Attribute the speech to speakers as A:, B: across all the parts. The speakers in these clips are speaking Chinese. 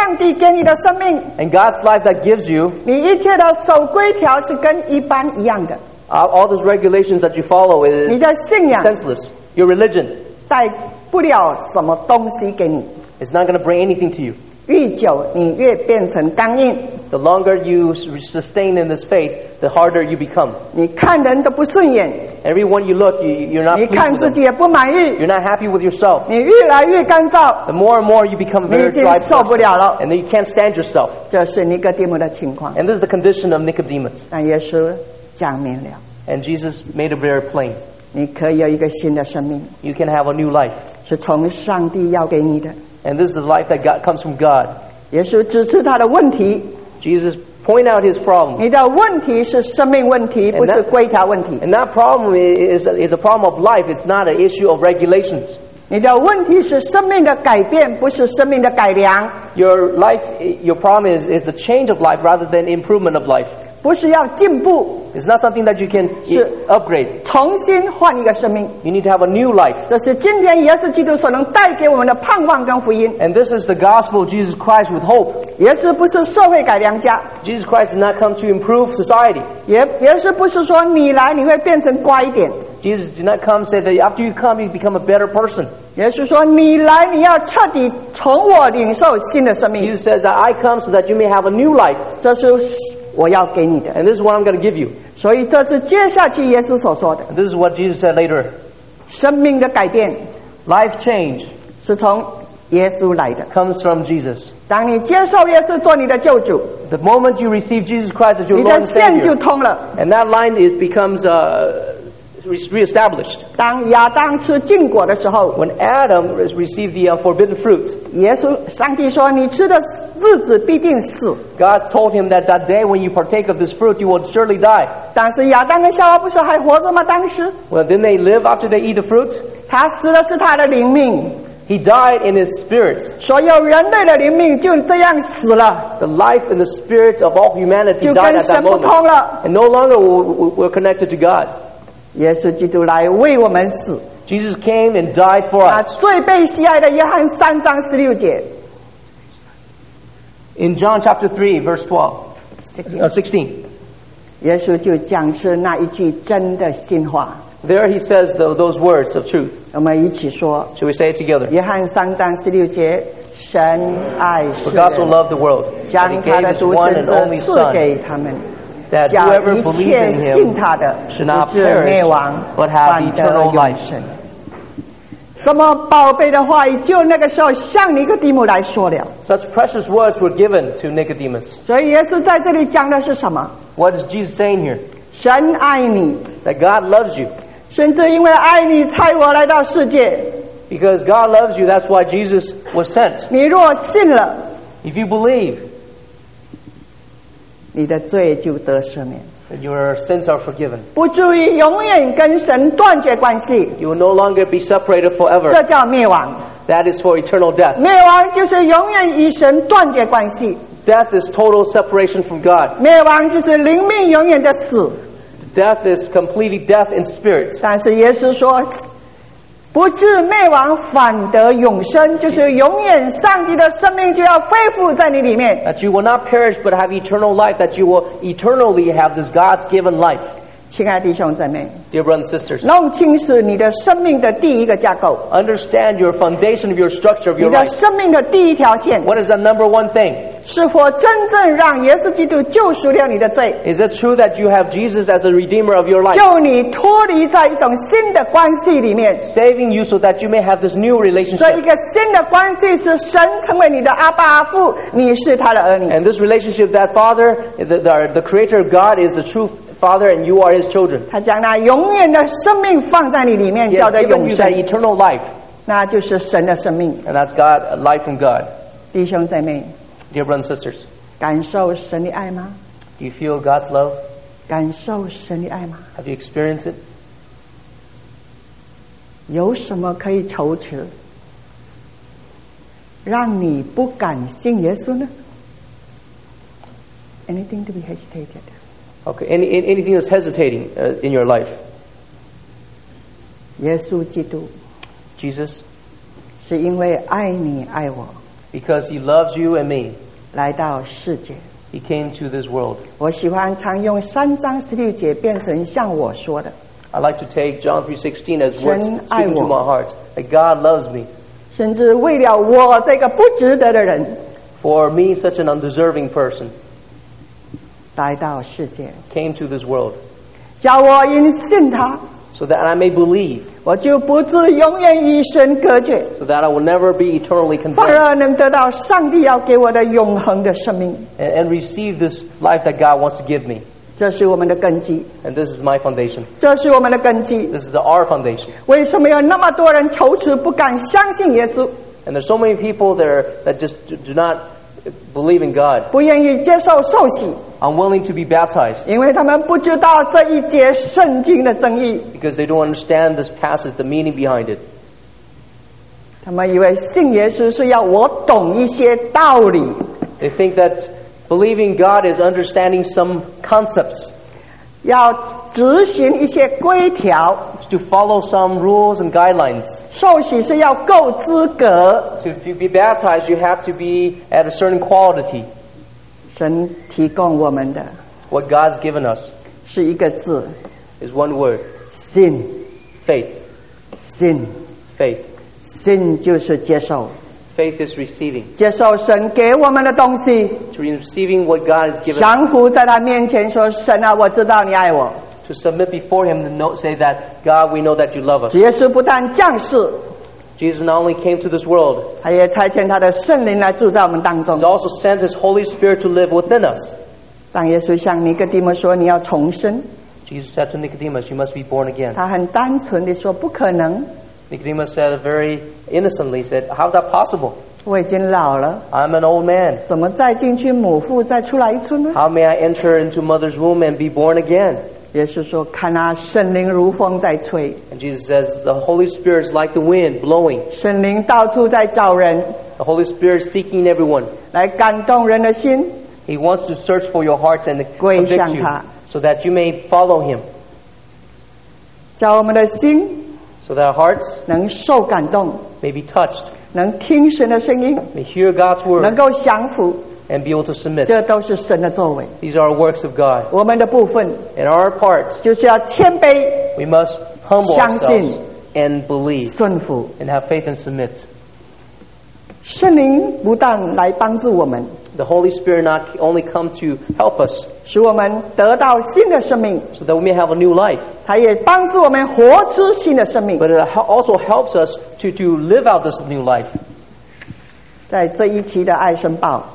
A: 上帝给你的生命，
B: And God's life that gives you,
A: 你一切的守规条是跟一般一样的。
B: all those regulations that you follow
A: 你
B: is
A: 的信仰
B: senseless. Your religion
A: 带不了什么东西给你，
B: is not going to bring anything to you.
A: 愈久你越变成刚硬，
B: The longer you sustain in this faith, the harder you become.
A: 你看人都不顺眼，
B: Everyone you look, you're not
A: 你
B: pleased
A: 看
B: with
A: 自
B: them.
A: 己也不满意，
B: You're not happy with yourself.
A: 你越来越干燥，
B: The more and more you become a
A: 你
B: very
A: 已经
B: dry
A: 受不
B: person,
A: 了了。
B: and then you can't stand yourself.
A: 这是尼哥底母的情况，
B: And this is the condition of Nicodemus.
A: 但耶稣讲明了，
B: And Jesus made it very plain.
A: 你可以有一个新的生命，
B: You can have a new life.
A: 是从上帝要给你的。
B: And this is the life that comes from God.
A: 耶稣指出他的问题，
B: Jesus point out his problem.
A: 你的问题是生命问题，不是规条问题。
B: And that problem is a problem of life. It's not an issue of regulations.
A: 你的问题是生命的改变，不是生命的改良，
B: Your problem is a change of life rather than improvement of life.
A: 不是要进步，
B: It's not something that you can upgrade.
A: 重新换一个生命。
B: You need to have a new life.
A: 这是今天耶稣基督所能带给我们的盼望跟福音。
B: And this is the gospel of Jesus Christ with hope.
A: 耶稣不是社会改良家，
B: Jesus Christ did not come to improve society.
A: 耶稣不是说你来你会变成乖一点，
B: Jesus did not come say that after you come, you become a better person.
A: 耶稣说你来你要彻底从我领受新的生命，
B: Jesus says that I come so that you may have a new life.
A: 这是我要给你的。
B: And this is what I'm going to give you.
A: 所以这是接下去耶稣所说的
B: And this is what Jesus said later.
A: 生命的改变
B: Life change
A: 是从耶稣来的。
B: comes from Jesus.
A: 当你接受耶稣做你的救主，
B: The moment you receive Jesus Christ as your
A: 你
B: Lord
A: 的
B: and
A: 线就
B: Savior,
A: 通了。
B: and that line becomes reestablished.
A: 当亚当吃禁果的时候，
B: When Adam received the forbidden fruit,
A: 上帝说你吃的日子必定死。
B: God told him that day when you partake of this fruit, you will surely die.
A: 但是亚当跟夏娃不是还活着吗？当时
B: Well, didn't they live after they eat the fruit?
A: 他死的是他的灵命，
B: He died in his spirit.
A: 所有人类的灵命就这样死了，
B: The life and the spirit of all humanity
A: 就
B: died
A: 跟
B: at
A: 神
B: that
A: 不通
B: moment.
A: 了。
B: And no longer we're connected to God.
A: 耶稣基督来为我们死，
B: Jesus came and died for
A: 他
B: us.
A: 最被喜爱的约翰3章16节，
B: In John chapter 3, verse 16,
A: 耶稣就讲出那一句真的心话。
B: there he says those words of truth.
A: 我们一起说，
B: Shall we say it together?
A: 约翰3章16节，神爱
B: For
A: 世
B: God so
A: 人，
B: loved the world, that
A: 将
B: he
A: 他
B: gave
A: 的
B: his
A: 独
B: one
A: 生
B: and
A: 子
B: only
A: 赐
B: Son,
A: 给他们，
B: that
A: 叫
B: whoever
A: 一
B: believes
A: 切
B: in
A: 信
B: him
A: 他的
B: should
A: 不
B: not
A: 至灭
B: perish,
A: 亡，
B: but have
A: 反得
B: eternal
A: 永
B: life.
A: 生。这么宝贝的话语，就那个时候向尼哥底母来说了。
B: Such precious words were given to Nicodemus.
A: 所以耶稣在这里讲的是什么？
B: What is Jesus saying here?
A: 神爱你，
B: That God loves you.
A: 甚至因为爱你，差我来到世界。
B: Because God loves you, that's why Jesus was sent.
A: 你若信了，
B: If you believe,
A: 你的罪就得赦免，
B: then your sins are forgiven.
A: 不至于永远跟神断绝关系。
B: You will no longer be separated
A: 这
B: forever.
A: 叫灭亡。
B: That is for eternal death.
A: 灭亡就是永远与神断绝关系，
B: Death is total separation from God.
A: 灭亡就是灵命永远的死。
B: Death is completely death in spirit.
A: 但是耶稣说，不至灭亡，反得永生，就是永远上帝的生命就要恢复在你里面。
B: That you will not perish but have eternal life. That you will eternally have this God's given life.
A: 亲爱的弟兄姊妹，
B: Dear brothers and sisters,
A: 弄清楚你的生命的第一个架构，
B: understand your foundation of your structure of
A: 你
B: your
A: 的
B: life.
A: 生命的第一条线，
B: What is the number one thing?
A: 是否真正让耶稣基督救赎了你的罪，
B: Is it true that you have Jesus as a redeemer of your life?
A: 救你脱离在一种新的关系里面？
B: Saving you so that you may have this new
A: 这一
B: relationship.
A: 个新的关系是神成为你的阿爸阿父，你是他的儿女。
B: And this relationship, that Father, the Creator of God is the true Father and you are His children.
A: 他将那永远的生命放在你里面，
B: He
A: 叫
B: has
A: 做
B: given
A: 永
B: you
A: 生
B: that，eternal life.
A: 那就是神的生命。
B: And that's God, life from God.
A: 弟兄姊妹，
B: Dear brothers and sisters,
A: 感受神的爱吗？
B: do you feel God's love?
A: 感受神的爱吗？
B: Have you experienced it?
A: 有什么可以踌躇，让你不敢信耶稣呢？ Anything to be hesitated？
B: Okay, anything that's hesitating in your life?
A: 耶稣基督
B: Jesus,
A: 是因为爱你爱我，
B: Because He loves you and me,
A: 来到世界。
B: He came to this world.
A: 我喜欢常用3章16节变成像我说的，
B: I like to take John 3:16 as words
A: 神爱
B: speaking to
A: 我。
B: my heart. That God loves me.
A: 甚至为了我这个不值得的人
B: For me, such an undeserving person,
A: 来到世界，
B: came to this world
A: 叫我因信他，
B: so that I may believe,
A: 我就不至永远与神隔绝，
B: so that I will never be eternally
A: 反
B: condemned
A: 而能得到上帝要给我的永恒的生命。
B: and receive this life that God wants to give me.
A: 这是我们的根基，
B: And this is my foundation.
A: 这是我们的根基。
B: This is our foundation.
A: 为什么有那么多人踌躇不敢相信耶稣，
B: And there's so many people there that just do not believe in God,
A: 不愿意接受受洗？
B: unwilling to be baptized
A: 因为他们不知道这一节圣经的真义，
B: because they don't understand this passage, the meaning behind it.
A: 他们以为信耶稣是要我懂一些道理，
B: They think that believing God is understanding some concepts,
A: 要执行一些规条，
B: to follow some rules and guidelines.
A: 受洗是要够资格。
B: To be baptized, you have to be at a certain quality.
A: 神提供我们的
B: What God's given us
A: 是一个字，
B: is one word:
A: 信，
B: faith.
A: 信，
B: Faith.
A: 信就是接受，
B: Faith is receiving.
A: 接受神给我们的东西，
B: To receiving what God has given us.
A: 降服在他面前说：“神啊，我知道你爱我。
B: To submit before Him and say that, God, we know that you love us.
A: 耶稣不但降世，
B: Jesus not only came to this world,
A: 他也差遣他的圣灵来住在我们当中
B: He's。also sent His Holy Spirit to live within us.
A: 当耶稣向尼哥底母说：“你要重生。
B: Jesus said to Nicodemus, you must be born ” again.
A: 他很单纯地说：“不可能，
B: Nicodemus said very innocently, said, how's that possible?
A: 我已经老了，
B: I'm an old man.
A: 怎么再进去母腹再出来一次呢
B: How may I enter into mother's womb and be born again?？”
A: 耶稣说：“看啊，圣灵如风在吹，
B: And Jesus says, the Holy Spirit is like the wind blowing.
A: 圣灵到处在找人，
B: The Holy Spirit is seeking everyone.
A: 来感动人的心，
B: He wants to search for your hearts and
A: 归
B: convict
A: 向
B: you
A: 他，
B: so that you may follow Him,
A: 叫我们的心
B: so that our hearts
A: 能受感动，
B: may be touched,
A: 能听神的声音，
B: may hear God's
A: 能
B: word,
A: 够降服，
B: and be able to submit.
A: 这都是神的作为。
B: These are works of God.
A: 我们的部分
B: And our part,
A: 就是要谦卑、
B: we must humble
A: 相信。
B: ourselves and believe
A: 顺服。
B: and have faith and submit.
A: 圣灵不但来帮助我们，
B: The Holy Spirit not only come to help us
A: 使我们得到新的生命，
B: so that we may have a new life,
A: 它也帮助我们活出新的生命。
B: but it also helps us to live out this new life.
A: 在这一期的《爱申报》，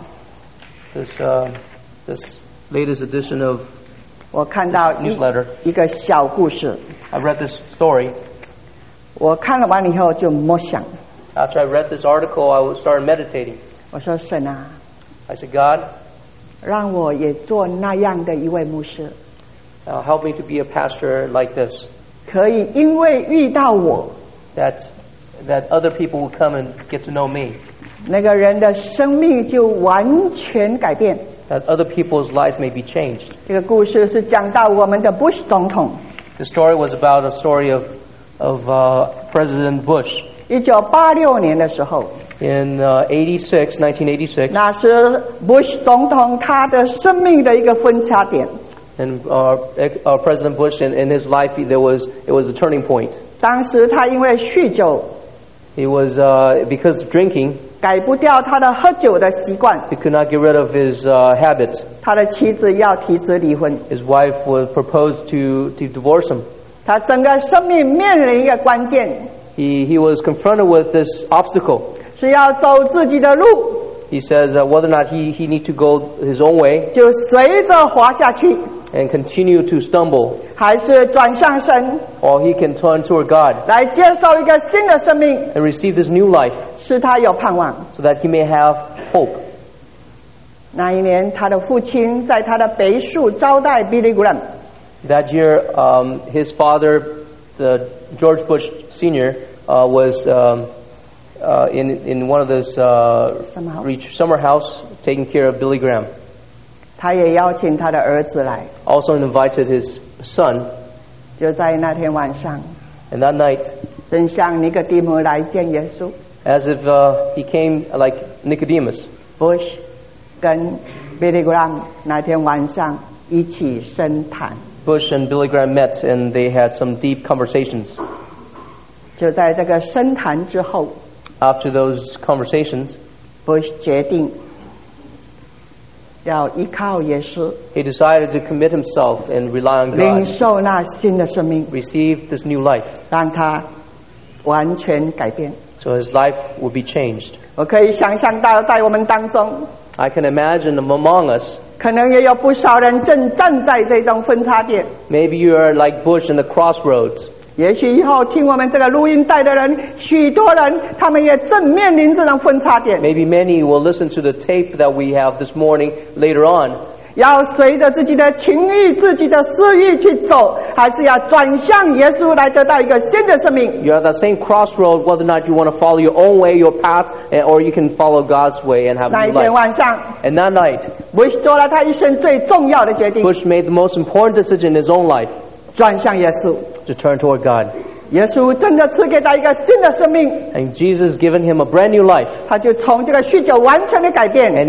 B: This latest edition of
A: 我看到
B: newsletter,
A: 一个小故事，
B: I read this story.
A: 我看了完以后就默想，
B: After I read this article, I started meditating.
A: 我说神啊，
B: I said, God,
A: 让我也做那样的一位牧师，
B: help me to be a pastor like this,
A: 可以因为遇到我，
B: that other people will come and get to know me,
A: 那个人的生命就完全改变。
B: that other people's life may be changed.
A: 这个故事是讲到我们的 Bush 总统，
B: The story was about a story of President Bush
A: 1986年的时候，
B: in 1986.
A: 那是 Bush 总统他的生命的一个分叉点。
B: And President Bush in his life, it was a turning point.
A: 当时他因为酗酒，
B: He was because of drinking,
A: 改不掉他的喝酒的习惯，
B: he could not get rid of his habit.
A: 他的妻子要提出离婚，
B: His wife was proposed to divorce him.
A: 他整个生命面临一个关键，
B: He was confronted with this obstacle.
A: 是要走自己的路，
B: He says whether or not he need to go his own way
A: 就随着滑下去，
B: and continue to stumble,
A: 还是转向神，
B: or he can turn toward God
A: 来接受一个新的生命，
B: and receive this new life
A: 使他有盼望。
B: so that he may have hope.
A: 那一年，他的父亲在他的别墅招待 Billy Graham，
B: That year, his father, George Bush Sr., was in one of those summer house taking care of Billy Graham.
A: 他也邀请他的儿子来，
B: Also invited his son,
A: 就在那天晚上，
B: and that night,
A: 正向尼哥底母来见耶稣，
B: as if he came like Nicodemus.
A: Bush 跟 Billy Graham 那天晚上一起深谈。
B: Bush and Billy Graham met and they had some deep conversations.
A: 就在这个深谈之后
B: After those conversations,
A: Bush 决定要依靠耶稣
B: he decided to commit himself and rely on
A: 领
B: God,
A: 受那新的生命
B: receive this new life,
A: 让他完全改变
B: so his life would be changed.
A: 我可以想象到在我们当中
B: I can imagine among us,
A: 可能也有不少人正站在这种分叉点
B: maybe you are like Bush in the crossroads.
A: 也许以后听我们这个录音带的人许多人他们也正面临这种分叉点
B: Maybe many will listen to the tape that we have this morning later on.
A: 要随着自己的情欲自己的私欲去走还是要转向耶稣来得到一个新的生命
B: You're at that same crossroad, whether or not you want to follow your own way, your path, or you can follow God's way and have
A: 那
B: a
A: 一
B: new
A: 天
B: life.
A: 晚上
B: And that night,
A: Bush 做了他一生最重要的决定
B: Bush made the most important decision in his own life,
A: 转向耶稣
B: to turn toward God.
A: 耶稣真的赐给他一个新的生命
B: And Jesus given him a brand new life.
A: 他就从这个酗酒完全的改变
B: And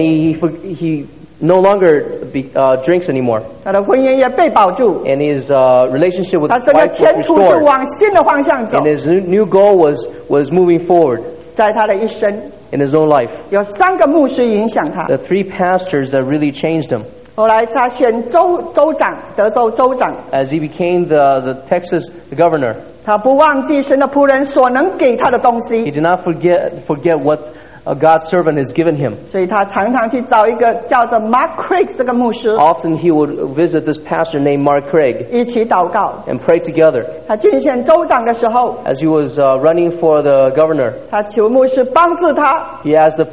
B: he no longer drinks anymore.
A: 他的婚姻也被保住
B: And his relationship with
A: 他
B: his
A: 整个
B: wife was
A: 前途就
B: restored.
A: 往新的方向走
B: And his new goal was moving forward
A: 在他的一生
B: in his own life.
A: 有3个牧师影响他
B: The 3 pastors that really changed him.
A: 后来他选州长德州州长
B: As he became the Texas governor,
A: 他不忘记神的仆人所能给他的东
B: he
A: 西
B: did not forget what God's servant has given him.
A: 所以他常常去找一个叫做 Mark Craig 这个牧师
B: Often he would visit this pastor named Mark Craig
A: 一起祷告
B: and pray together.
A: 他竞选州长的时候
B: As he was running for the governor,
A: 他求牧师帮助他
B: he asked the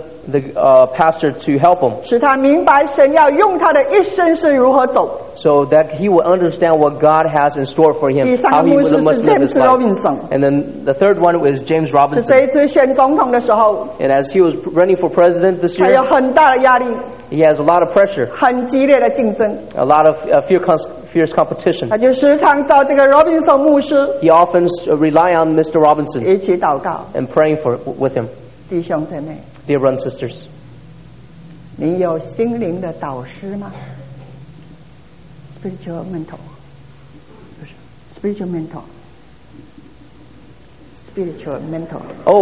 B: pastor to help him
A: 使他明白神要用他的一生是如何走
B: so that he would understand what God has in store for him,
A: 第3
B: how
A: 个
B: he
A: 牧师
B: must
A: 是
B: live his
A: James
B: life.
A: Robinson
B: And then the third one was James
A: 是
B: Robinson.
A: 这一次选总统的时候
B: And as he was running for president this
A: 他有
B: year,
A: 很大的压力
B: he has a lot of pressure,
A: 很激烈的竞争
B: a lot of fierce competition.
A: 他就时常找这个 Robinson 牧师
B: He often rely on Mr. Robinson
A: 一起祷告
B: and praying with him.
A: 弟兄姐妹
B: Dear brothers and sisters,
A: 你有心灵的导师吗 Spiritual mentor 不是 Spiritual mentor Spiritual mentor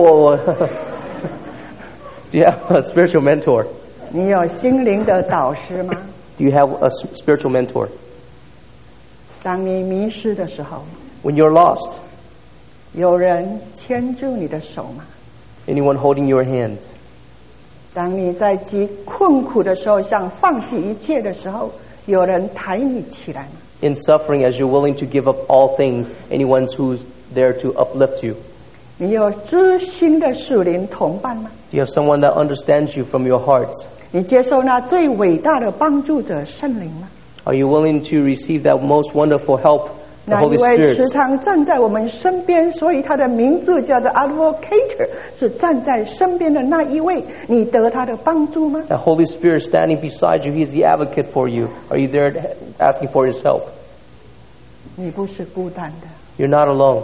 B: do you have a spiritual mentor?
A: 你有心灵的导师吗
B: Do you have a spiritual mentor?
A: 当你迷失的时候
B: When you're lost,
A: 有人牵住你的手吗
B: anyone holding your hand?
A: 当你在极困苦的时候想放弃一切的时候有人抬你起来吗
B: In suffering, as you're willing to give up all things, anyone who's there to uplift you?
A: 你有知心的属灵同伴吗
B: Do you have someone that understands you from your heart?
A: 你接受那最伟大的帮助者圣灵吗
B: Are you willing to receive that most wonderful help, the
A: 那
B: Holy
A: 一位
B: Spirit?
A: 时常站在我们身边所以他的名字叫做 Advocator 是站在身边的那一位你得他的帮助吗
B: That Holy Spirit standing beside you, He's the advocate for you. Are you there asking for His help?
A: 你不是孤单的
B: You're not alone.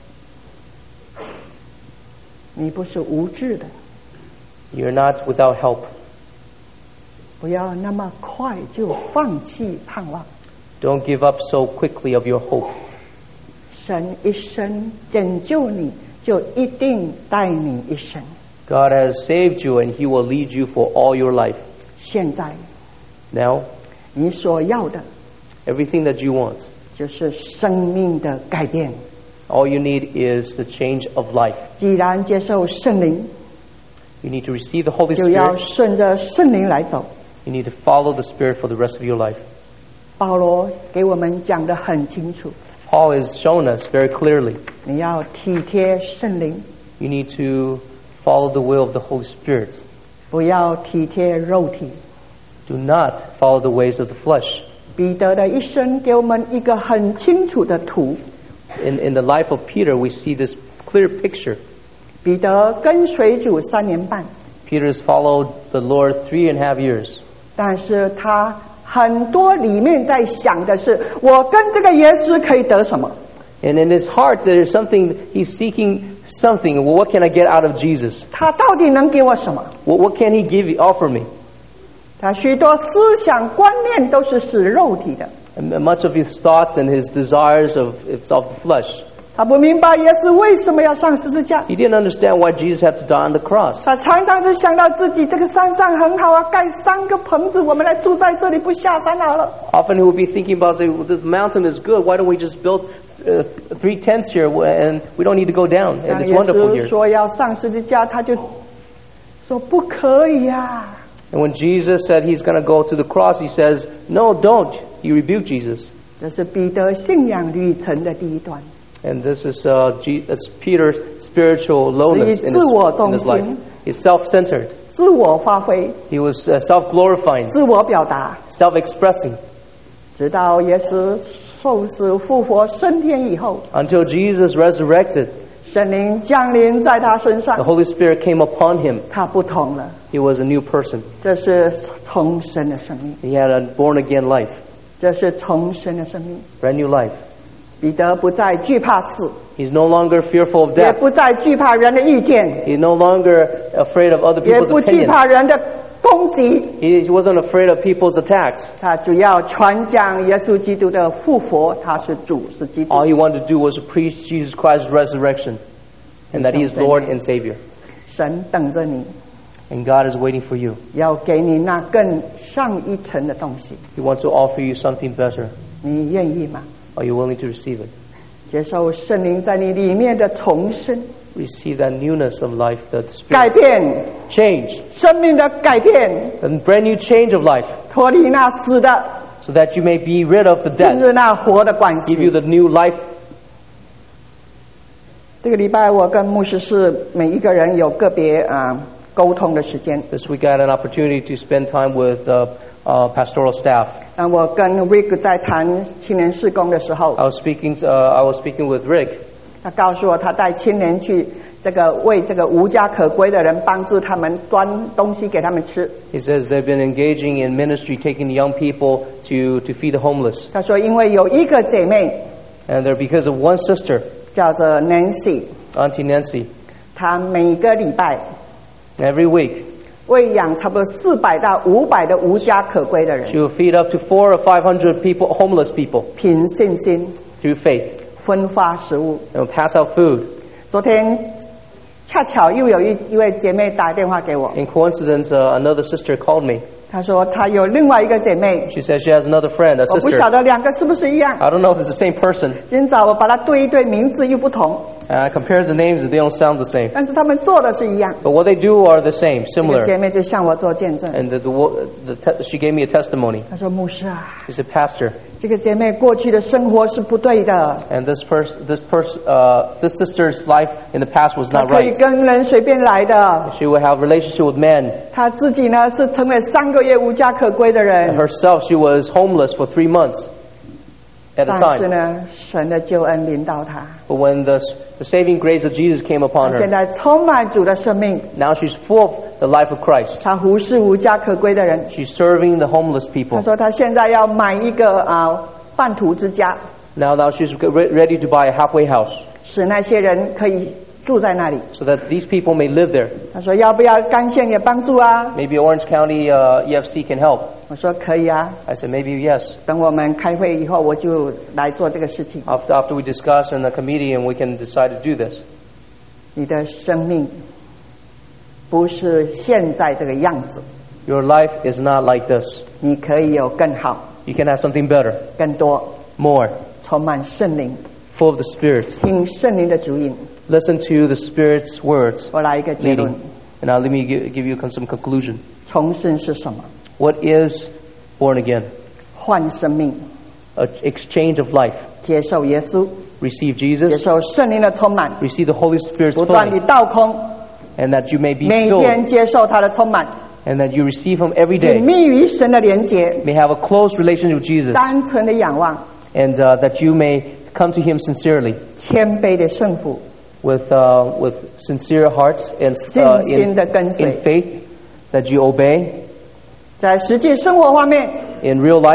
A: 你不是无知的
B: You're not without help.
A: 不要那么快就放弃盼望
B: Don't give up so quickly of your hope.
A: 神一生拯救你就一定带你一生
B: God has saved you and He will lead you for all your life.
A: 现在
B: Now,
A: 你所要的
B: everything that you want,
A: 就是生命的改变
B: all you need is the change of life.
A: 既然接受圣灵
B: You need to receive the Holy
A: 就要
B: Spirit.
A: 顺着圣灵来走
B: You need to follow the Spirit for the rest of your life.
A: 保罗给我们讲得很清楚
B: Paul has shown us very clearly.
A: 你要体贴圣灵
B: You need to follow the will of the Holy Spirit.
A: 不要体贴肉体
B: Do not follow the ways of the flesh.
A: 彼得的一生给我们一个很清楚的图
B: In the life of Peter, we see this clear picture.
A: 彼得跟随主3年半
B: Peter has followed the Lord 3.5 years.
A: 但是他很多里面在想的是我跟这个耶稣可以得什么
B: And in his heart, there is something, he's seeking something. Well, what can I get out of Jesus?
A: 他到底能给我什么？
B: What can he offer me?
A: 他许多思想观念都是使肉体的，
B: And much of his thoughts and his desires of the flesh.
A: 他不明白耶稣为什么要上十字架。
B: He didn't understand why Jesus had to die on the cross.
A: 他常常就想到自己这个山上很好啊，盖3个棚子，我们来住在这里，不下山好了。
B: Often he would be thinking about, say, well, this mountain is good. Why don't we just build 3 tents here and we don't need to go down? And it's wonderful
A: 耶稣
B: here.
A: 说要上十字架，他就说不可以呀。
B: And when Jesus said he's going to go to the cross, he says, no, don't. He rebuked Jesus.
A: 这是彼得信仰旅程的第一段。
B: And this is that's Peter's spiritual lowness in his life. He's self-centered.
A: 自我发挥，
B: He was self-glorifying,
A: 自我表达，
B: self-expressing.
A: 直到耶稣受死复活升天以后，
B: Until Jesus resurrected,
A: 圣灵降临在他身
B: the
A: 上，
B: Holy Spirit came upon him.
A: 他不同了，
B: He was a new person.
A: 这是重生的生命，
B: He had a born-again life,
A: 这是重生的生命。
B: brand new life.
A: 彼得不再惧怕死，
B: He's no longer fearful of
A: 也
B: death.
A: 不再惧怕人的意见，
B: He's no longer afraid of other
A: 也
B: people's
A: 不惧
B: opinions.
A: 怕人的攻击。
B: He wasn't afraid of people's attacks.
A: 他主要传讲耶稣基督的复活，他是主，是基督。
B: All he wanted to do was to preach Jesus Christ's resurrection and that he is Lord and Savior.
A: 神等着你，
B: And God is waiting for you.
A: 要给你那更上一层的东西，
B: He wants to offer you something better.
A: 你愿意吗？
B: Are you willing to receive it?
A: 接受圣灵在你里面的重生、
B: Receive that newness of life, the
A: 改
B: Spirit.
A: 变，
B: Change.
A: 生命的改变，
B: A brand new change of life
A: 脱离那死的，
B: so that you may be rid of the
A: 进
B: death.
A: 入那活的关
B: Give you
A: 系。
B: the new life.
A: 这个礼拜我跟牧师是每一个人有个别沟通的时间。
B: This week I had an opportunity to spend time with pastoral staff.
A: 我跟 Rick 在谈青年事工的时候，
B: I was speaking with Rick.
A: 他告诉我他带青年去为这个无家可归的人帮助他们端东西给他们吃。
B: He says they've been engaging in ministry, taking the young people to feed the homeless.
A: 他说因为有一个姐妹
B: And they're because of one sister,
A: 叫做 Nancy，
B: Auntie Nancy.
A: 她每个礼拜
B: Every week
A: 喂养差不多400到500的无家可归的人，
B: she will feed up to 400 or 500 people, homeless people,
A: 凭信心
B: through faith.
A: 分发食物。
B: And will pass out food.
A: 昨天恰巧又有一位姐妹打电话给我，
B: In coincidence, another sister called me.
A: 她说她有另外一个姐妹，
B: She says she has another friend, a
A: 我不
B: sister.
A: 晓得2个是不是一样。
B: I don't know if it's the same person.
A: 今早我把它对一对，名字又不同，
B: And I compared the names, they don't sound the same.
A: 但是他们做的是一样。
B: But what they do are the same,
A: 这个
B: similar.
A: 姐妹就向我做见证，
B: And she gave me a testimony.
A: 她说牧师啊，
B: She said, Pastor,
A: 这个姐妹过去的生活是不对的，
B: and this sister's life in the past was
A: 她
B: not
A: 可以
B: right.
A: 跟人随便来的，
B: She would have relationship with men.
A: 她自己呢是成为3个月无家可归的
B: And
A: 人，
B: herself, she was homeless for 3 months at a
A: 但是
B: time.
A: 呢，神的救恩临到她，
B: But when the saving grace of Jesus came
A: 她
B: upon
A: 现
B: her,
A: 在充满主的生命，
B: now she's full of the life of Christ.
A: 她服侍无家可归的人。
B: She's serving the homeless
A: 她
B: people.
A: 说她现在要买一个半途之家，
B: Now she's ready to buy a halfway house
A: 使那些人可以住在那里。
B: so that these people may live there.
A: 她说要不要干县也帮助啊？
B: Maybe Orange County EFC can help.
A: 我说可以啊，
B: I said, maybe yes.
A: 等我们开会以后，我就来做这个事情。
B: After we discuss in the committee and we can decide to do this.
A: 你的生命不是现在这个样子，
B: Your life is not like this.
A: 你可以有更好、
B: You can have something better,
A: 更多，
B: more,
A: 充满圣灵，
B: full of the Spirit.
A: 听圣灵的指引。
B: Listen to the Spirit's words
A: 我来一个结论
B: leading.：And now let me give you some conclusion.
A: 重生是什么？
B: What is born again?
A: 换生命，
B: An exchange of life.
A: 接受耶稣，
B: Receive
A: 接
B: Jesus.
A: 受圣灵的充满，
B: Receive the Holy Spirit's
A: 不断地
B: filling.
A: 倒空，
B: And that you may be
A: 每
B: filled.
A: 天接受他的充满，
B: And that you receive Him every
A: 紧
B: day.
A: 密与神的连结，
B: May have a close relationship with Jesus.
A: 单纯的仰望，
B: And that you may come to Him sincerely.
A: 谦卑的胜负，
B: With sincere hearts and
A: 信心的跟随。
B: in faith. That you obey.
A: 在实际生活方面，
B: In real life.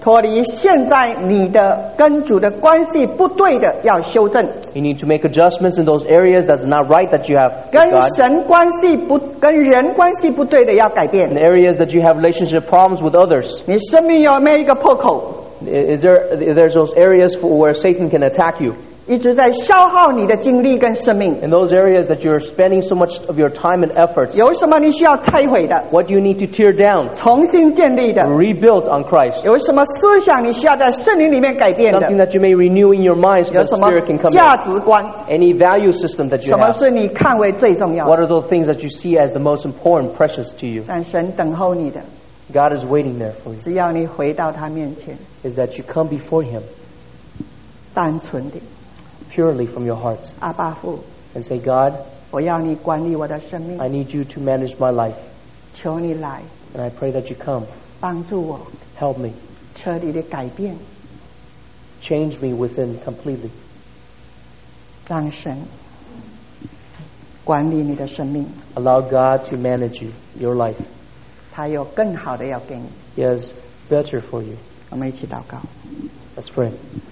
A: 脱离现在你的跟主的关系不对的，要修正。
B: You need to make adjustments in those areas that's not right that you have
A: 跟
B: with God.
A: 神关系不、跟人关系不对的要改
B: In
A: 变。
B: areas that you have relationship problems with others.
A: 你生命有没有一个破口？
B: There's those areas where Satan can attack you.
A: 一直在消耗你的精力跟生命。
B: In those areas that you're spending so much of your time and efforts.
A: 有什么你需要拆毁的？
B: What do you need to tear down?
A: 重新建立的？
B: Rebuild on Christ.
A: 有什么思想你需要在圣灵里面改变
B: Something
A: 的？
B: that you may renew in your mind so
A: 有
B: the
A: 什么
B: Spirit can come
A: 价
B: in.
A: 值观？
B: Any value system that you
A: 什么
B: have.
A: 是你看为最重要
B: What
A: 的？
B: are those things that you see as the most important, precious to you?
A: 但神等候你的，
B: God is waiting there for you.
A: 只要你回到他面前，
B: Is that you come before Him
A: 单纯的
B: purely from your heart
A: 阿爸父，
B: and say, God,
A: 我要你管理我的生命，
B: I need you to manage my life.
A: 求你来
B: And I pray that you come.
A: 帮助我，
B: Help me.
A: 彻底的改变，
B: Change me within completely.
A: 让神管理你的生命，
B: Allow God to manage you, your life.
A: 他有更好的要给你。
B: He has better for you.
A: 我们一起祷告。
B: Let's pray.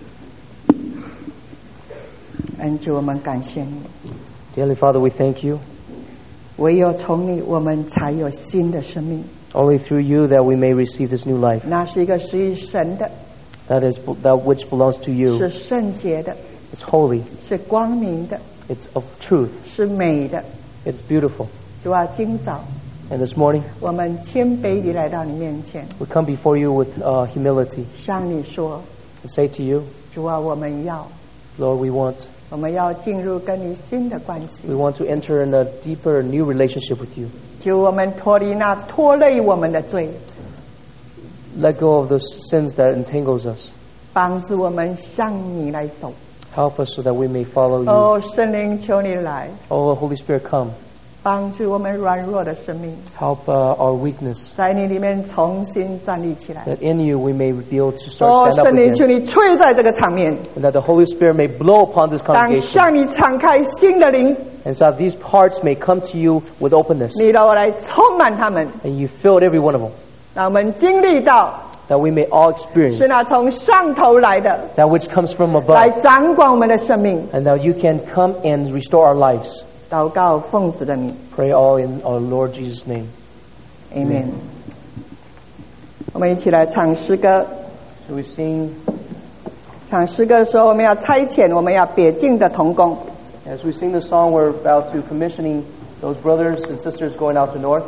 A: 恩主，我们感谢你，
B: Dearly Father, we thank you.
A: 唯有从你，我们才有新的生命。
B: Only through you that we may receive this new life.
A: 那是一个属于神的，
B: That which belongs to
A: 是
B: you.
A: 圣洁的，
B: It's holy.
A: 是光明的，
B: It's of truth.
A: 是美的。
B: It's beautiful.
A: 主啊，今早
B: And this morning,
A: 我们谦卑地来到你面前，
B: we come before you with humility
A: 向你说：
B: and say to you,
A: 主啊，我们要
B: Lord, we
A: 要进入跟你新的关系。
B: want to enter in a deeper, new relationship with you.
A: 求我们脱离那拖累我们的罪，
B: Let go of the sins that entangles us.
A: 帮助我们向你来走。
B: Help us so that we may follow you.
A: 哦，圣灵，求你来
B: Oh, Holy Spirit, come.
A: 帮助我们软弱的生命，
B: Help our weakness.
A: 在你里面重新站立起来。
B: That in you we may be able to
A: 哦，
B: start stand up
A: 圣灵，求
B: again.
A: 你吹在这个场面，
B: And that the Holy Spirit may blow upon this
A: 当
B: congregation.
A: 向你敞开新的灵，
B: And so that these hearts may come to you with openness.
A: 你让我来充满他们，
B: And you filled every one of them.
A: 让我们经历到
B: That we may all experience
A: 是那从上头来的，
B: that which comes from
A: 来
B: above.
A: 掌管我们的生命。
B: And that you can come and restore our lives.
A: 祷告奉子的名
B: Pray all in our Lord Jesus' name.
A: ，Amen。我们一起来唱诗歌。
B: So we sing,
A: 唱诗歌的时候，我们要差遣我们要别境的同工。
B: as we sing the song, we're about to commissioning those brothers and sisters going out to north.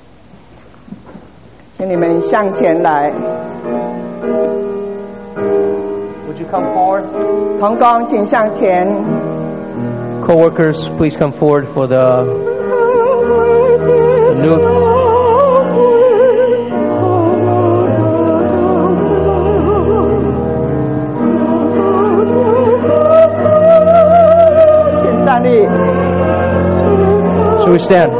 A: 请你们向前来，
B: Would you come forward?
A: 同工请向前。
B: Co-workers, please come forward for the new. 请站立。 Shall we stand?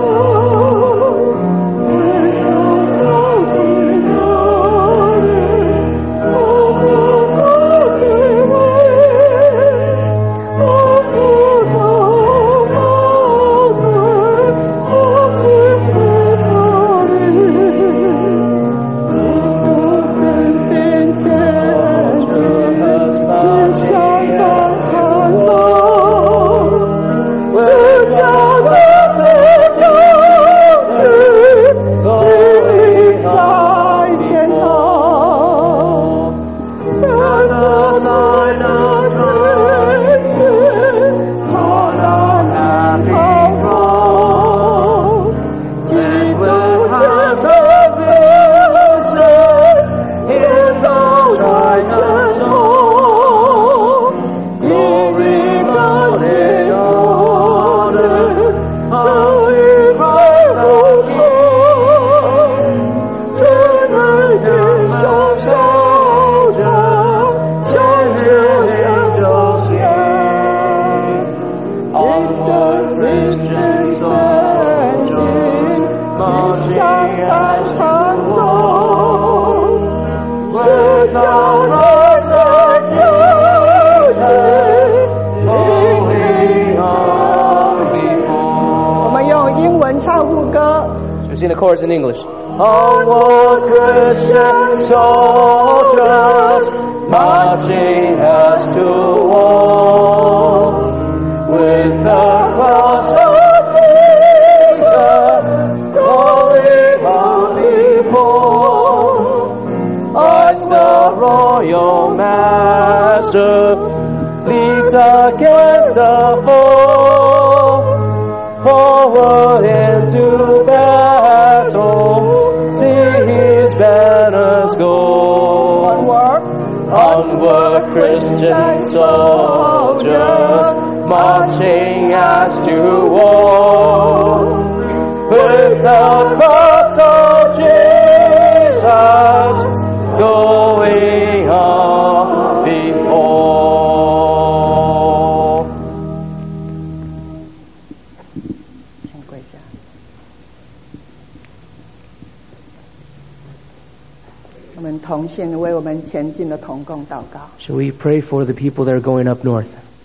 B: Sing the chorus in English.
C: 我的身手
B: soldiers marching as to war with the cross of Jesus going on before as the royal master leads against the foe forward into battle. See his banners go. Onward, Christian soldiers marching as to war with the cross of Jesus going on before.
A: 请跪下。我们同心为我们前进的同工祷告。
B: Shall we pray for the people that are going up north?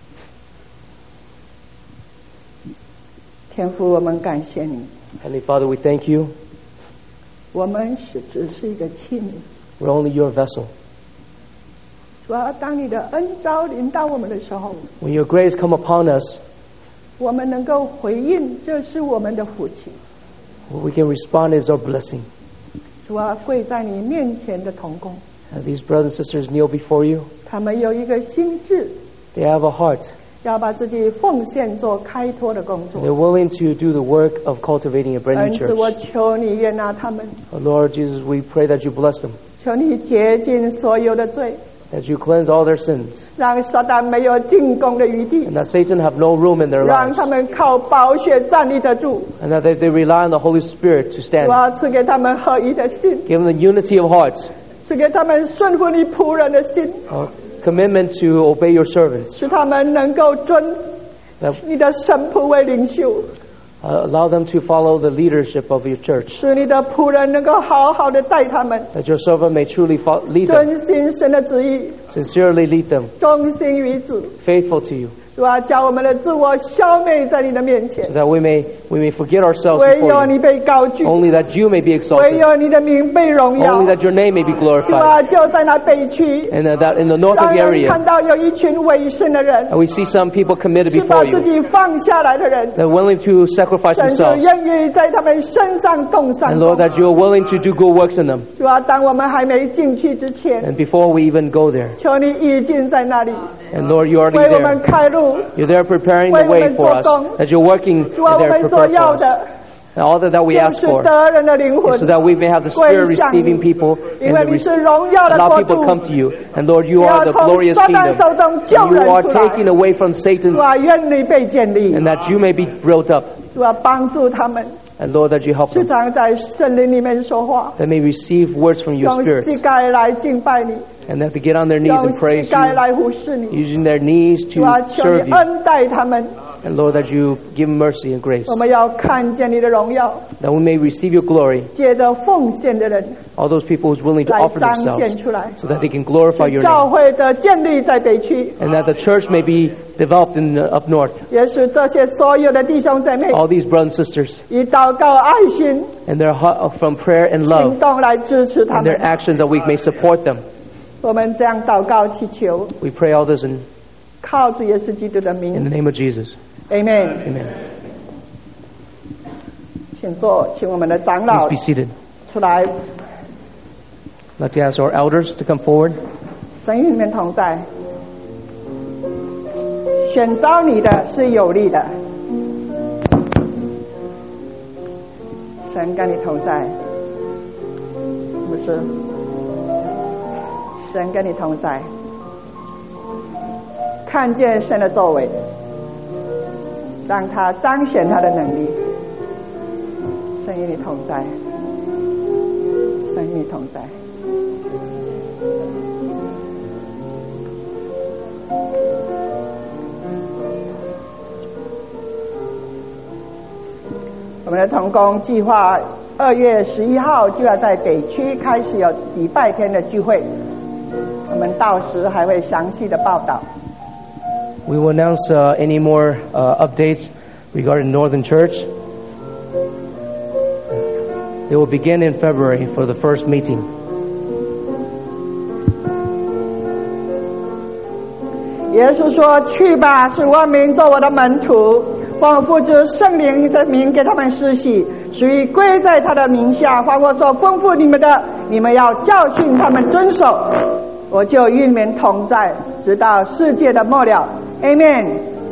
A: 天父，我们感谢你，
B: Heavenly Father, we thank you.
A: 我们只是一个器皿。
B: We're only your vessel.
A: 主要当你的恩召临到我们的时候，
B: When your grace come upon us,
A: 我们能够回应，这是我们的福气。
B: what we can respond is our blessing.
A: 主啊，跪在你面前的同工，
B: And these brothers and sisters kneel before you.
A: 他们有一个心智，
B: They have a heart.
A: 要把自己奉献做开拓的工作。
B: They're willing to do the work of cultivating a brand
A: 恩
B: new
A: 赐我
B: church.
A: 求你悦纳他们，
B: Oh, Lord Jesus, we pray that you bless them,
A: 求你洁净所有的罪，
B: that you cleanse all their sins,
A: 让撒旦没有进攻的余地，
B: and that Satan have no room in their
A: 让
B: lives,
A: 他们靠宝血站立得住。
B: and that they rely on the Holy Spirit to
A: 主
B: stand.
A: 啊，赐给他们合一的心，
B: Give them the unity of hearts,
A: 赐给他们顺服你仆人的心，
B: a commitment to obey your servants,
A: 使他们能够尊
B: that
A: 你的神仆为领袖，
B: allow them to follow the leadership of your church,
A: 使你的仆人能够好好的带他们，
B: that your servant may truly lead them,
A: 遵行神的旨意，
B: sincerely lead them,
A: 忠心于子。
B: faithful to you,
A: 主啊，将我们的自我消灭在你的面前
B: so，that we may forget ourselves
A: 唯有
B: before
A: 你
B: you,
A: 被高举，
B: only that you may be
A: 唯
B: exalted,
A: 有你的名被荣耀。
B: only that your name may be
A: 主
B: glorified,
A: 啊，就在那北区，
B: and that in the north
A: 让
B: of the
A: 人
B: area,
A: 看到有一群委身的人，
B: and we see some people committed
A: 是把
B: before
A: 自
B: you,
A: 己放下来的人，
B: that are willing to sacrifice
A: 甚至
B: themselves,
A: 愿意在他们身上动善
B: and
A: 功
B: Lord, that you are willing to do good works in them,
A: 主啊，当我们还没进去之前，
B: and before we even go there,
A: 求你已经在那里
B: and Lord, you're
A: 为
B: already
A: 我们
B: there.
A: 开路，
B: You're there preparing the way for us, that you're working
A: 主啊，我
B: there
A: 们所
B: prepared
A: 要
B: for us.
A: 的
B: And all that we
A: 就
B: ask
A: 是
B: for
A: 得人的灵魂
B: is so that we may have the Spirit receiving people
A: 因
B: and
A: 为
B: to
A: 你是荣耀的
B: allow
A: 国
B: people to
A: 度
B: come，to you. And Lord, you
A: 你
B: are
A: 要
B: the
A: 从
B: glorious
A: 撒旦
B: kingdom.
A: 手中救
B: And you
A: 人
B: are
A: 出来。
B: taking away from Satan's,
A: 主啊，愿你被建立，
B: and that you may be built up.
A: 主啊，帮助他们，
B: And Lord, that you help
A: 时
B: them.
A: 常在圣灵里面说话，
B: That may receive words from your
A: 用膝
B: Spirit.
A: 盖来敬拜你，
B: And that to get on their knees
A: 用
B: and praise
A: 膝盖
B: you,
A: 来服侍你。
B: using their knees
A: 主啊，
B: to
A: 求
B: serve
A: 你
B: you.
A: 恩待他们，
B: And Lord, that you give mercy and grace.
A: 我们要看见你的荣耀，
B: That we may receive your glory.
A: 借着奉献的人
B: All those people who's willing to
A: 来
B: offer
A: 彰显
B: themselves
A: 出来，
B: so that they can glorify your
A: 教
B: name.
A: 会的建立在北区，
B: And that the church may be developed in up north.
A: 也使这些所有的弟兄姐妹
B: All these brothers and sisters,
A: 以祷告、爱心、
B: and their from prayer and
A: 行
B: love
A: 动来支持他
B: and
A: 们
B: their。actions, that we may support them.
A: 我们这样祷告祈求，
B: We pray all this in
A: 靠主耶稣基督的
B: the
A: 名
B: name of Jesus.
A: ，Amen。
B: Amen.
A: 请坐，请我们的长
B: Please
A: 老
B: be seated.
A: 出来，
B: I'd like to ask our elders to come forward.
A: 神与你们同在，选召你的是有力的，神跟你同在，不是？神跟你同在，看见神的作为，让他彰显他的能力。神与你同在，神与你同在。我们的同工计划2月11号就要在北区开始有礼拜天的聚会，我们到时还会详细的报道。
B: We will announce any more updates regarding Northern Church. They will begin in February for the first meeting.
A: 耶稣说：“去吧，使万民做我的门徒，奉父子圣灵的名给他们施洗，属于归在他的名下。凡我所吩咐你们的，你们要教训他们遵守。我就与你们同在，直到世界的末了。” Amen。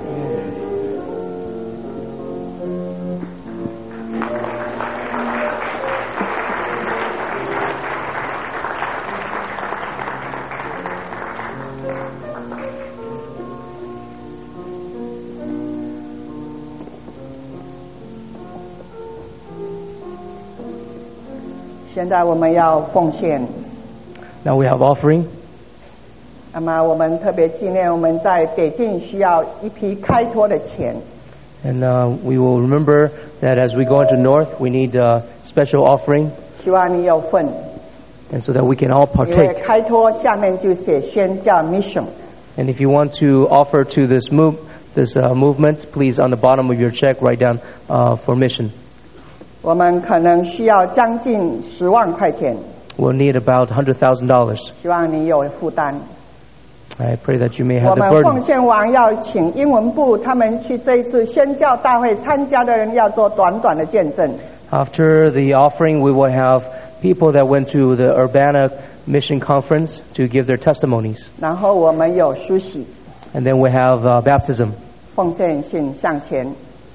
A: 现在我们要奉献。
B: Now we have offering.
A: 那么我们特别纪念我们在北京需要一批开拓的钱。
B: And we will remember that as we go into North, we need a special offering.
A: 希望你有份。
B: And so that we can all
A: 因为
B: partake.
A: 开拓下面就写宣教 mission。
B: And if you want to offer to this movement, please on the bottom of your check write down for mission.
A: 我们可能需要将近10万块钱。
B: We'll need about $100,000.
A: 希望你有负担。
B: I pray that you may
A: 我
B: have the
A: 们奉
B: burden.
A: 献完要请英文部他们去这一次宣教大会参加的人要做短短的见证。
B: After the offering, we will have people that went to the Urbana Mission Conference to give their testimonies.
A: 然后我们有梳洗。
B: And then we have baptism.
A: 奉献信向前。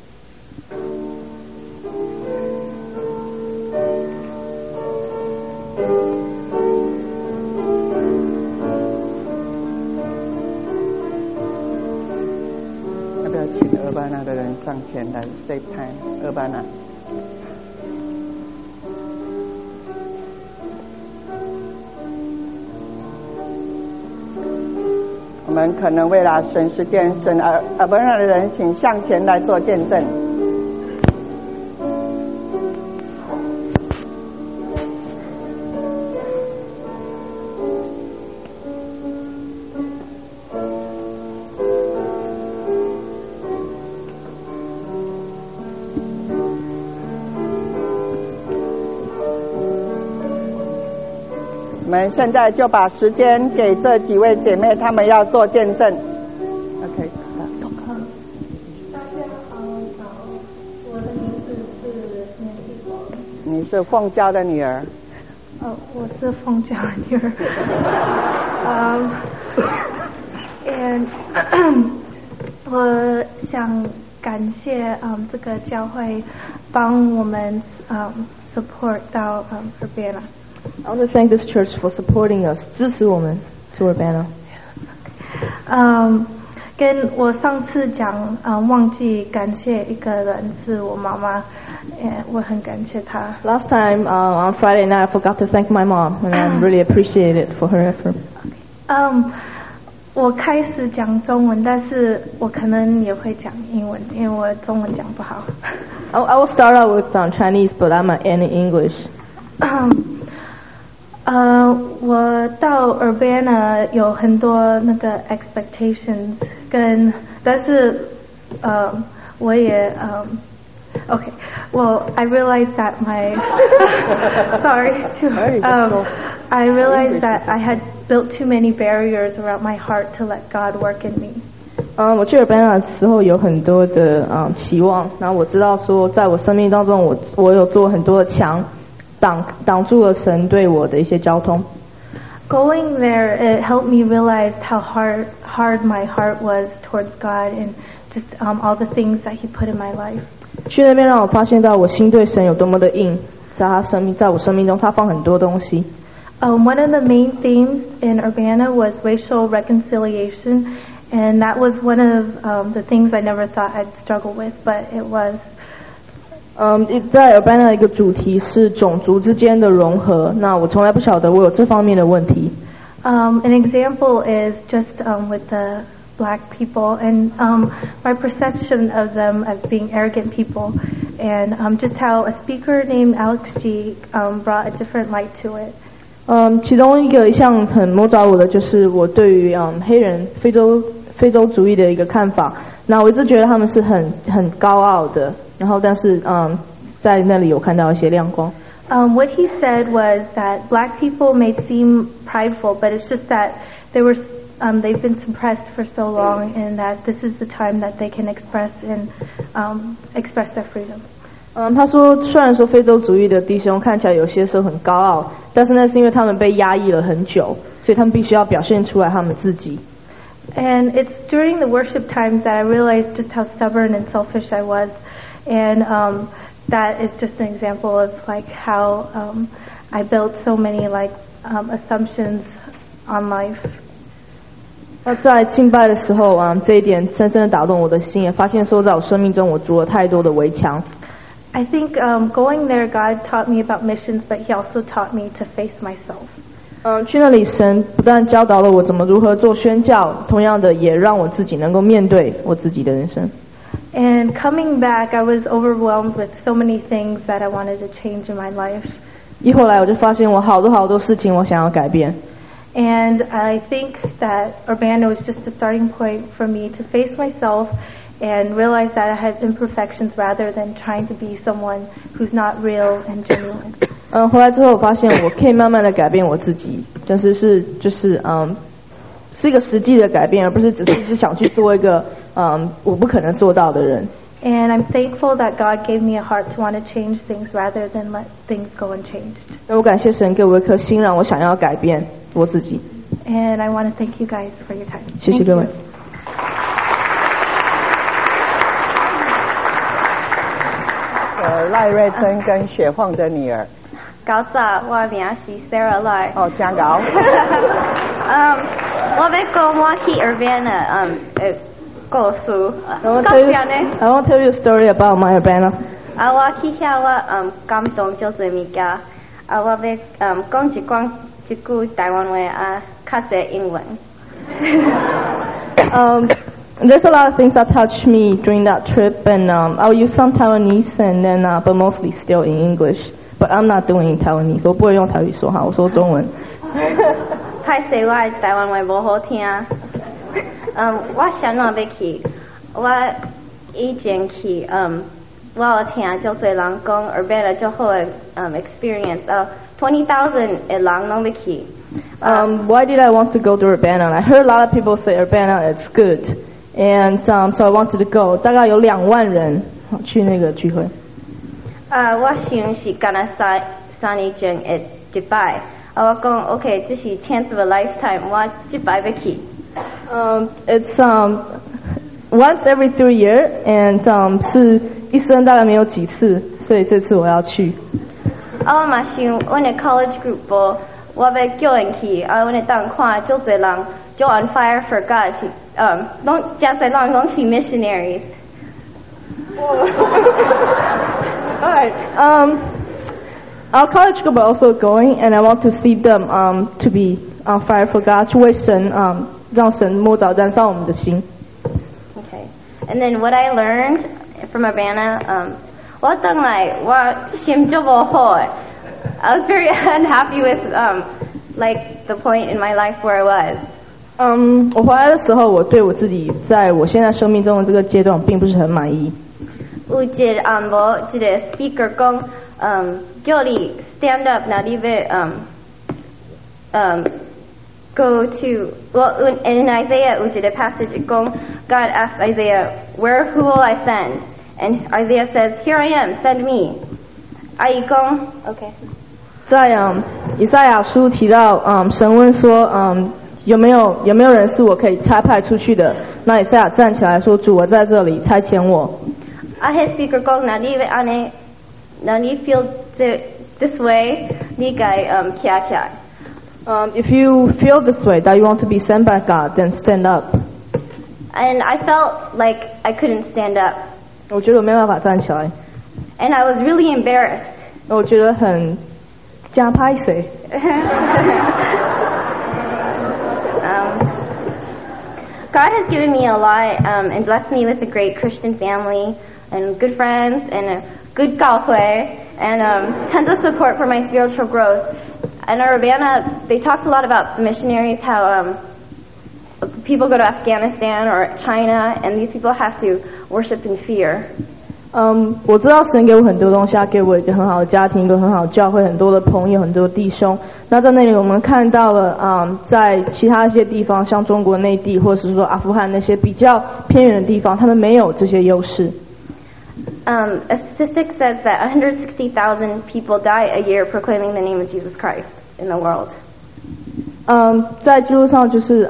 A: 要不要请Urbana的人上前来 save time？Urbana。我们可能为了省时间，省Urbana的人请向前来做见证。我们现在就把时间给这几位姐妹，她们要做见证。OK，
C: 大家好，我的名字是年纪宝。
A: 你是凤娇的女儿。
C: 我是凤娇的女儿。and 我想感谢这个教会帮我们support 到Urbana。
D: I want to thank this church for supporting us, 支持我们 to Urbana.
C: 跟我上次讲忘记感谢一个人是我妈妈，我很感谢她。
D: Last time on Friday night, I forgot to thank my mom, and I really appreciate it for her effort.
C: 我开始讲中文，但是我可能也会讲英文，因为我中文讲不好。
D: I will start out with Chinese, but I'm not any English.
C: 我到Urbana有很多那个 expectations，但是我也okay. Well, I realized that I realized that I had built too many barriers around my heart to let God work in me.
D: 我去Urbana的时候有很多的期望，然后我知道说在我生命当中我有做很多的墙。挡住了神对我的一些交通。
C: Going there, it helped me realize how hard my heart was towards God and just all the things that He put in my life.
D: 去那边让我发现到我心对神有多么的硬，在我生命中，他放很多东西。
C: One of the main themes in Urbana was racial reconciliation, and that was one of the things I never thought I'd struggle with, but it was.
D: 在Urbana一个主题是种族之间的融合，那我从来不晓得我有这方面的问题。
C: An example is just with the black people and my perception of them as being arrogant people, and just how a speaker named Alex G brought a different light to it.
D: 其中一项很摸着我的就是我对于黑人非洲主义的一个看法。那我一直觉得他们是很高傲的，然后但是在那里有看到一些亮光。
C: What he said was that black people may seem prideful, but it's just that they were they've been suppressed for so long, and that this is the time that they can express their freedom.
D: 他说，虽然说非洲主义的弟兄看起来有些时候很高傲，但是那是因为他们被压抑了很久，所以他们必须要表现出来他们自己。
C: And it's during the worship times that I realized just how stubborn and selfish I was, and that is just an example of like how I built so many assumptions on life.
D: 那在敬拜的时候这一点深深的打动我的心，也发现说在我生命中我筑了太多的围墙。
C: I think going there, God taught me about missions, but He also taught me to face myself.
D: 去那里，神不但教导了我如何做宣教，同样的也让我自己能够面对我自己的人生。
C: And coming back, I was overwhelmed with so many things that I wanted to change in my life.
D: 一回来我就发现我好多事情我想要改变。
C: And I think that Urbana was just a starting point for me to face myself and realize that I had imperfections rather than trying to be someone who's not real and genuine.
D: 回来之后我发现我可以慢慢的改变我自己，是一个实际的改变，而不是只是想去做一个我不可能做到的人。
C: And I'm thankful that God gave me a heart to want to change things rather than let things go unchanged.
D: 我感谢神给我一颗心，让我想要改变我自己。
C: And I want to thank you guys for your time.
D: 谢谢各位。
A: 赖瑞珍跟雪凤的女儿。
E: 早早，我名是 Sarah Lai。
A: 哦，真高。
E: 我要讲我去 Urbana 故事。
D: I want to tell you a story about my Urbana.
E: 我去遐我感动足侪物件。我要讲一句台湾话较侪英文。
D: There's a lot of things that touched me during that trip, and I'll use some Taiwanese, and then but mostly still in English. But I'm not doing Taiwanese. 我不会用台语说哈，我说中文。
E: 歹势，我的台湾话无好听。我想要去，我以前去，我有听足侪人讲 Urbana 足好的experience。20,000 的人拢要去。
D: Why did I want to go to Urbana? I heard a lot of people say Urbana it's good, and so I wanted to go. 大概有2万人去那个聚会。
E: 我想是干那三年前的一摆。我讲 OK， 这是 chance of a lifetime， 我这摆要去。
D: It's once every 3 years, and 是一生大概没有几次，所以这次我要去。
E: 我嘛想，阮的 college group 我要叫人去，阮会当看足侪人就 on fire for God 是，拢真侪人拢是 missionaries。
D: Alright. Our college group are also going, and I want to see them to be on fire for God, 去为神让神摸着燃烧我们的心。
E: Okay. And then what I learned from Urbana, 我等来我心就无好诶。I was very unhappy with like the point in my life where I was.
D: 我回来的时候，我对我自己在我现在生命中的这个阶段并不是很满意。
E: 有一个一个 speaker 讲，叫你 stand up， 那你要go to well in Isaiah 有一个 passage 讲 God asked Isaiah, who will I send? And Isaiah says, here I am, send me. 伊讲 OK。
D: 在以赛亚书提到神问说有没有人是我可以差派出去的？那以赛亚站起来说主我在这里，差遣我。
E: 迄 speaker 讲，那你 feel this way， 你该起来。
D: If you feel this way that you want to be sent by God, then stand up.
E: And I felt like I couldn't stand up.
D: 我觉得我没办法站起来。
E: And I was really embarrassed.
D: 我觉得很加拍谁。
E: God has given me a lot and blessed me with a great Christian family and good friends and a good 教会 and tons of support for my spiritual growth. And at Urbana, they talked a lot about the missionaries, how people go to Afghanistan or China, and these people have to worship in fear.
D: 我知道神给我很多东西，他给我一个很好的家庭，一个很好的教会，很多的朋友，很多的弟兄。那在那里我们看到了在其他一些地方，像中国内地或者是说阿富汗那些比较偏远的地方，他们没有这些优势。
E: A statistic says that 160,000 people die a year proclaiming the name of Jesus Christ in the world.
D: 在记录上就是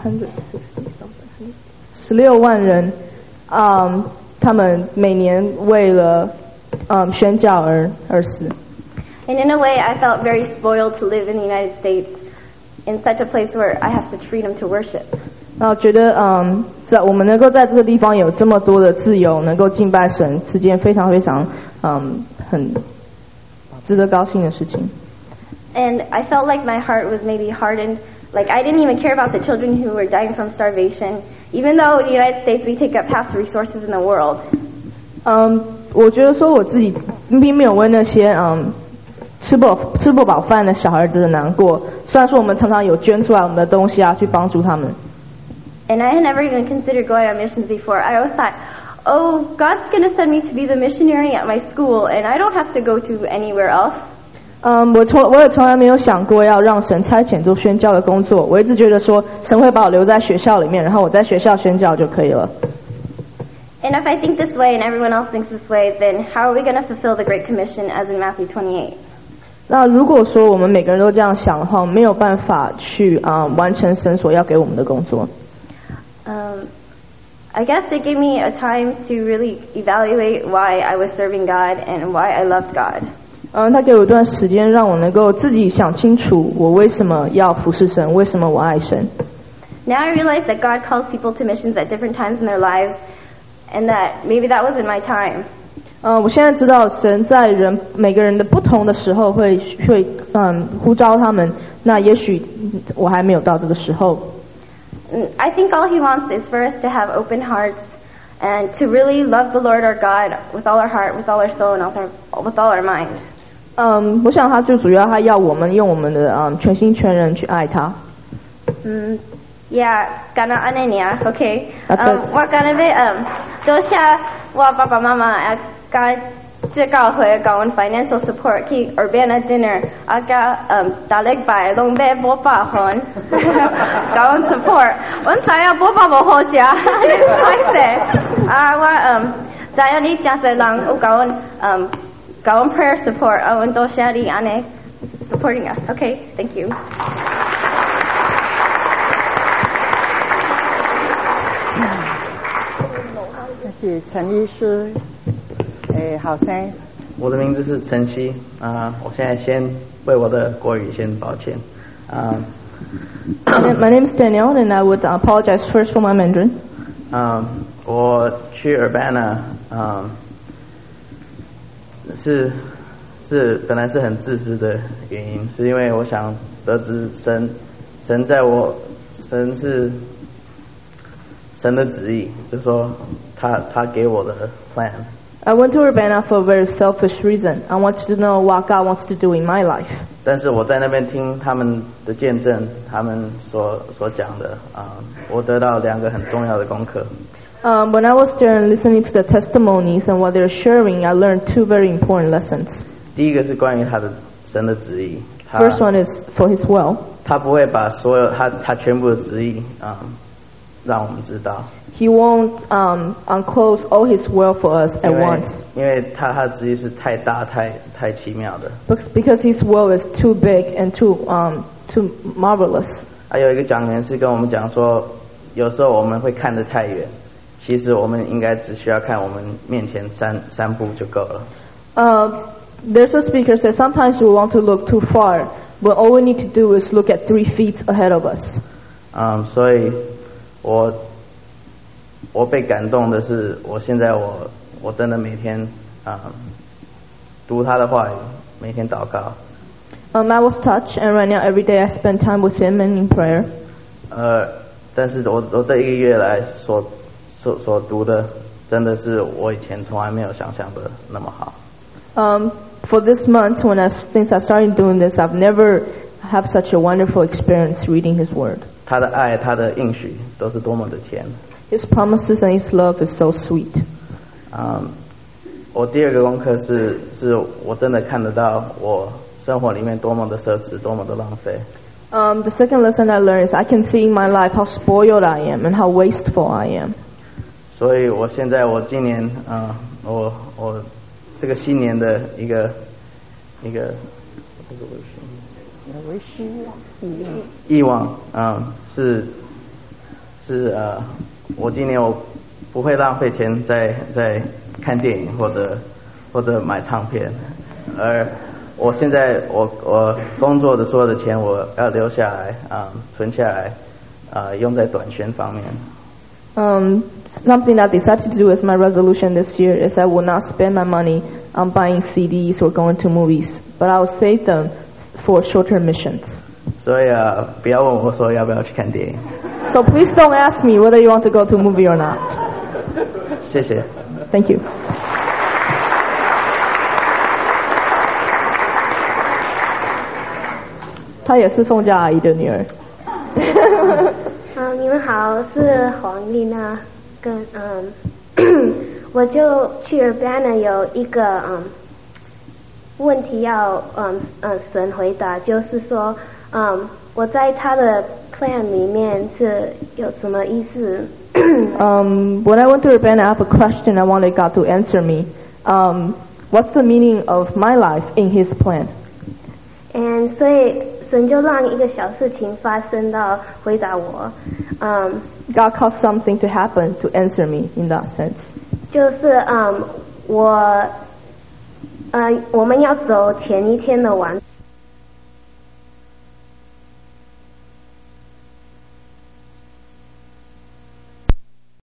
D: 16万人，他们每年为了宣教而死。
E: And in a way, I felt very spoiled to live in the United States in such a place where I have such freedom to worship.
D: 那我觉得在我们能够在这个地方有这么多的自由，能够敬拜神，是件非常非常很值得高兴的事情。
E: And I felt like my heart was maybe hardened. Like I didn't even care about the children who were dying from starvation, even though in the United States we take up half the resources in the world.
D: 我觉得说我自己并没有为那些吃不饱饭的小孩子的难过。虽然说我们常常有捐出来我们的东西去帮助他们。
E: And I had never even considered going on missions before. I always thought, oh, God's going to send me to be the missionary at my school, and I don't have to go to anywhere else.
D: 我也从来没有想过要让神差遣做宣教的工作。我一直觉得说神会把我留在学校里面，然后我在学校宣教就可以了。
E: And if I think this way and everyone else thinks this way, then how are we going to fulfill the Great Commission as in Matthew 28?
D: 那如果说我们每个人都这样想的话，没有办法去完成神所要给我们的工作。
E: I guess they gave me a time to really evaluate why I was serving God and why I loved God.
D: 他给我一段时间，让我能够自己想清楚，我为什么要服侍神，为什么我爱神。
E: Now I realize that God calls people to missions at different times in their lives, and that maybe that wasn't my time.
D: 我现在知道神在每个人的不同的时候会呼召他们，那也许我还没有到这个时候。
E: I think all He wants is for us to have open hearts and to really love the Lord our God with all our heart, with all our soul, and with all our mind.
D: 我想他最主要他要我们用我们的全心全人去爱他。
E: Yeah, kana ananya, okay. 我kana be多谢我爸爸妈妈给这教会给我 financial support 去 Urbana dinner 大礼拜拢被我爸还给我 support 我知道我爸不好吃歹势我知道你真侪人有给我 prayer support 我多谢你安尼 supporting us. Okay, thank you.
A: 谢谢陈医师。好声。
F: 我的名字是陈曦我现在先为我的国语先抱歉。
D: My name is Danielle, and I would apologize first for my Mandarin.
F: 我去 Urbana 是本来是很自私的原因，是因为我想得知神是神的旨意，就是说他给我的 plan。
D: I went to Urbana for a very selfish reason. I wanted to know what God wants to do in my life.
F: 但是我在那边听他们的见证，他们所讲的我得到2个很重要的功课。
D: When I was there and listening to the testimonies and what they're sharing, I learned 2 very important lessons.
F: 第一个是关于神的旨意。
D: First one is for His will.
F: 他不会把所有他全部的旨意让我们知道。
D: He won't unclose all His will for us at once.
F: 因为他的旨意是太大太奇妙的。
D: Because His will is too big and too marvelous.
F: 还有一个讲员是跟我们讲说，有时候我们会看得太远，其实我们应该只需要看我们面前三步就够了。
D: There's a speaker says sometimes we want to look too far, but all we need to do is look at 3 feet ahead of us.
F: 所以我被感动的是，我现在我真的每天读他的话语，每天祷告。
D: I was touched, and right now every day I spend time with Him and in prayer.
F: 但是我这1个月来所读的，真的是我以前从来没有想象的那么好。
D: For this month, since I started doing this, I've never had such a wonderful experience reading His Word.
F: 他的爱，他的应许都是多么的甜。
D: His promises and His love is so sweet.
F: 我第二个功课是我真的看得到我生活里面多么的奢侈，多么的浪费。
D: The second lesson I learned is I can see in my life how spoiled I am and how wasteful I am.
F: 所以我今年我这个新年的一个希望是我今年我不会浪费钱在看电影或者买唱片，而我现在我工作的所有的钱我要留下来存下来用在短宣方面。
D: Something that I decided to do as my resolution this year is I will not spend my money on buying CDs or going to movies, but I will save them for short-term missions.
F: 所以不要问我说要不要去看电影。
D: So please don't ask me whether you want to go to a movie or not.
F: 谢谢。
D: Thank you. 她也是凤家阿姨的女儿。
G: 你们好，我是黄丽娜，我就去 Urbana 有一个问题要神回答，就是说我在他的 plan 里面是有什么意思
D: ？When I went to Urbana, I have a question I wanted God to answer me. What's the meaning of my life in His plan?
G: And 所以神就让一个小事情发生到回答我。
D: God caused something to happen to answer me in that sense.
G: 就是我们要走前一天的晚。